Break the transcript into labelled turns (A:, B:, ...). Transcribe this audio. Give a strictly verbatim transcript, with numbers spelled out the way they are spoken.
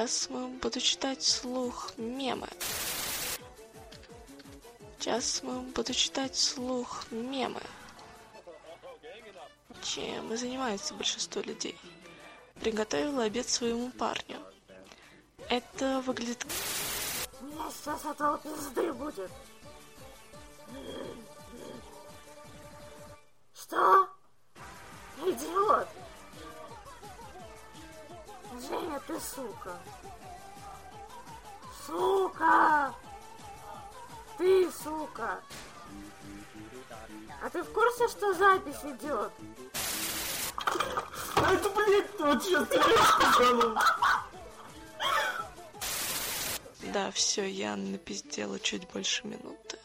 A: Сейчас мы буду читать вслух мемы. Сейчас мы буду читать вслух мемы. Чем и занимается большинство людей. Приготовила обед своему парню. Это выглядит...
B: У меня сейчас этого пизды будет. Что? Идиот! Женя, ты сука! Сука! Ты сука! А ты в курсе, что запись идет?
C: А это, блядь, вот сейчас ты.
A: Да, все, я напиздела чуть больше минуты.